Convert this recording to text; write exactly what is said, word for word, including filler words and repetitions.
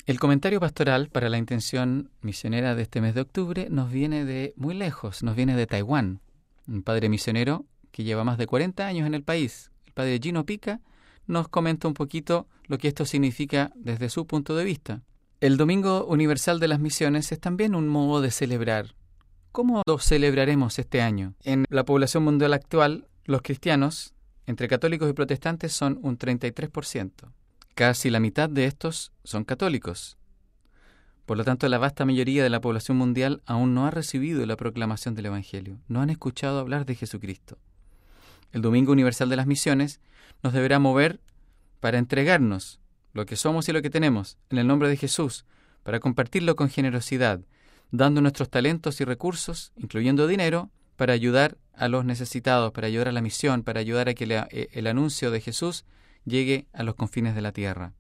El comentario pastoral para la intención misionera de este mes de octubre nos viene de muy lejos, nos viene de Taiwán. Un padre misionero que lleva más de cuarenta años en el país, el padre Gino Pica, nos comenta un poquito lo que esto significa desde su punto de vista. El Domingo Universal de las Misiones es también un modo de celebrar. ¿Cómo lo celebraremos este año? En la población mundial actual, los cristianos, entre católicos y protestantes, son un treinta y tres por ciento. Casi la mitad de estos son católicos. Por lo tanto, la vasta mayoría de la población mundial aún no ha recibido la proclamación del Evangelio, no han escuchado hablar de Jesucristo. El Domingo Universal de las Misiones nos deberá mover para entregarnos lo que somos y lo que tenemos en el nombre de Jesús, para compartirlo con generosidad, dando nuestros talentos y recursos, incluyendo dinero, para ayudar a los necesitados, para ayudar a la misión, para ayudar a que la, el anuncio de Jesús llegue a los confines de la tierra.